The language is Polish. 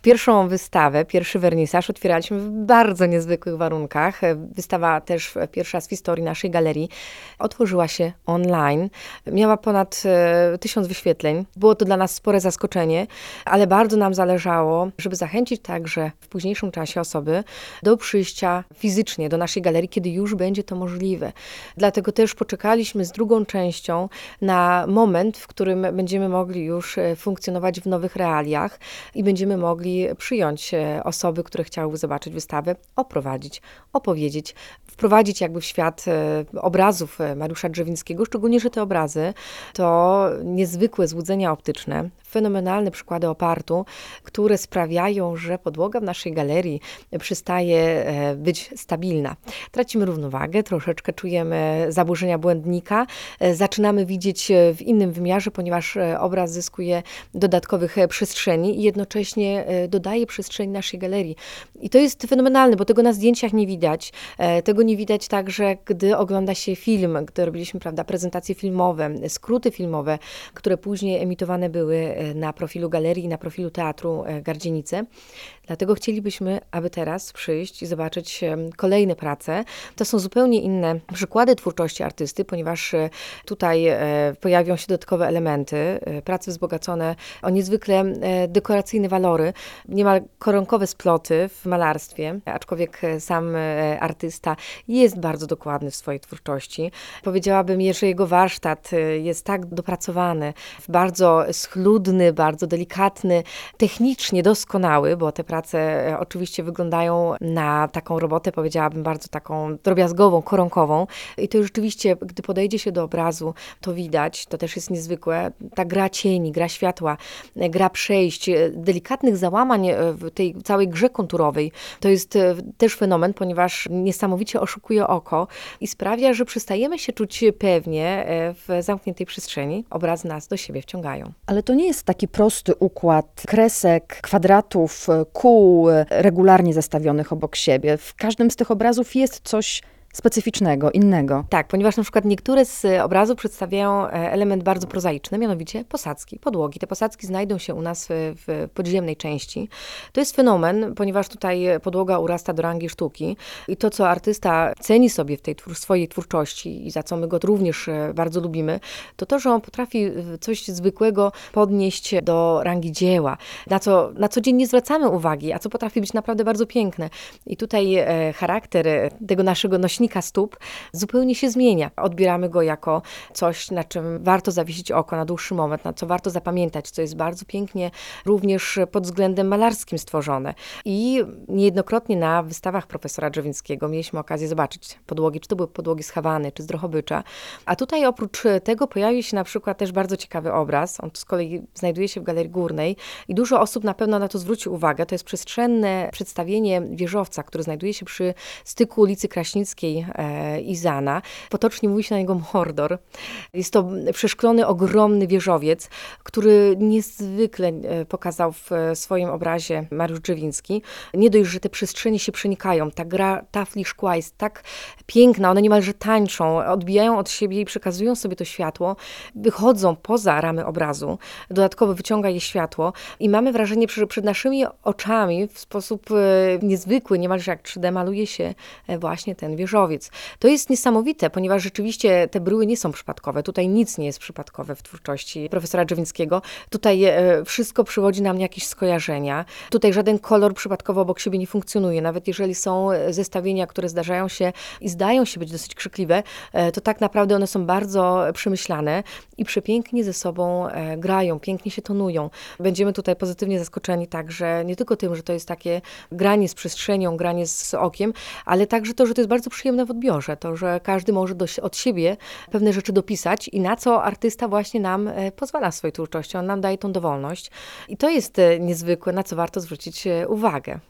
Pierwszą wystawę, pierwszy wernisaż otwieraliśmy w bardzo niezwykłych warunkach. Wystawa też pierwsza z historii naszej galerii otworzyła się online. Miała ponad 1000 wyświetleń. Było to dla nas spore zaskoczenie, ale bardzo nam zależało, żeby zachęcić także w późniejszym czasie osoby do przyjścia fizycznie do naszej galerii, kiedy już będzie to możliwe. Dlatego też poczekaliśmy z drugą częścią na moment, w którym będziemy mogli już funkcjonować w nowych realiach i będziemy mogli przyjąć osoby, które chciałyby zobaczyć wystawę, oprowadzić, opowiedzieć, wprowadzić jakby w świat obrazów Mariusza Drzewińskiego, szczególnie, że te obrazy to niezwykłe złudzenia optyczne, fenomenalne przykłady opartu, które sprawiają, że podłoga w naszej galerii przestaje być stabilna. Tracimy równowagę, troszeczkę czujemy zaburzenia błędnika, zaczynamy widzieć w innym wymiarze, ponieważ obraz zyskuje dodatkowych przestrzeni i jednocześnie dodaje przestrzeń naszej galerii. I to jest fenomenalne, bo tego na zdjęciach nie widać. Tego nie widać także, gdy ogląda się film, gdy robiliśmy, prawda, prezentacje filmowe, skróty filmowe, które później emitowane były na profilu galerii, na profilu Teatru Gardzienice. Dlatego chcielibyśmy, aby teraz przyjść i zobaczyć kolejne prace. To są zupełnie inne przykłady twórczości artysty, ponieważ tutaj pojawią się dodatkowe elementy, prace wzbogacone o niezwykle dekoracyjne walory, niemal koronkowe sploty w malarstwie, aczkolwiek sam artysta jest bardzo dokładny w swojej twórczości. Powiedziałabym, że jego warsztat jest tak dopracowany, bardzo schludny, bardzo delikatny, technicznie doskonały, bo te prace oczywiście wyglądają na taką robotę, powiedziałabym, bardzo taką drobiazgową, koronkową. I to rzeczywiście, gdy podejdzie się do obrazu, to widać, to też jest niezwykłe, ta gra cieni, gra światła, gra przejść, delikatnych załamań w tej całej grze konturowej. To jest też fenomen, ponieważ niesamowicie oszukuje oko i sprawia, że przestajemy się czuć pewnie w zamkniętej przestrzeni. Obrazy nas do siebie wciągają. Ale to nie jest taki prosty układ kresek, kwadratów, kół regularnie zestawionych obok siebie. W każdym z tych obrazów jest coś specyficznego, innego. Tak, ponieważ na przykład niektóre z obrazów przedstawiają element bardzo prozaiczny, mianowicie posadzki, podłogi. Te posadzki znajdą się u nas w podziemnej części. To jest fenomen, ponieważ tutaj podłoga urasta do rangi sztuki i to, co artysta ceni sobie w tej swojej twórczości i za co my go również bardzo lubimy, to to, że on potrafi coś zwykłego podnieść do rangi dzieła, na co dzień nie zwracamy uwagi, a co potrafi być naprawdę bardzo piękne. I tutaj charakter tego naszego nośnika stóp zupełnie się zmienia. Odbieramy go jako coś, na czym warto zawiesić oko na dłuższy moment, na co warto zapamiętać, co jest bardzo pięknie również pod względem malarskim stworzone. I niejednokrotnie na wystawach profesora Drzewińskiego mieliśmy okazję zobaczyć podłogi, czy to były podłogi z Hawany, czy z Drohobycza. A tutaj oprócz tego pojawił się na przykład też bardzo ciekawy obraz. On z kolei znajduje się w Galerii Górnej i dużo osób na pewno na to zwróci uwagę. To jest przestrzenne przedstawienie wieżowca, który znajduje się przy styku ulicy Kraśnickiej i Zana. Potocznie mówi się na niego Mordor. Jest to przeszklony, ogromny wieżowiec, który niezwykle pokazał w swoim obrazie Mariusz Drzewiński. Nie dość, że te przestrzenie się przenikają, ta gra tafli szkła jest tak piękna, one niemalże tańczą, odbijają od siebie i przekazują sobie to światło, wychodzą poza ramy obrazu, dodatkowo wyciąga je światło i mamy wrażenie, że przed naszymi oczami w sposób niezwykły, niemalże jak 3D maluje się właśnie ten wieżowiec. To jest niesamowite, ponieważ rzeczywiście te bryły nie są przypadkowe. Tutaj nic nie jest przypadkowe w twórczości profesora Drzewińskiego. Tutaj wszystko przywodzi nam jakieś skojarzenia. Tutaj żaden kolor przypadkowo obok siebie nie funkcjonuje. Nawet jeżeli są zestawienia, które zdarzają się i zdają się być dosyć krzykliwe, to tak naprawdę one są bardzo przemyślane i przepięknie ze sobą grają, pięknie się tonują. Będziemy tutaj pozytywnie zaskoczeni także nie tylko tym, że to jest takie granie z przestrzenią, granie z okiem, ale także to, że to jest bardzo przyjemne w odbiorze, to, że każdy może od siebie pewne rzeczy dopisać i na co artysta właśnie nam pozwala swojej twórczości. On nam daje tą dowolność i to jest niezwykłe, na co warto zwrócić uwagę.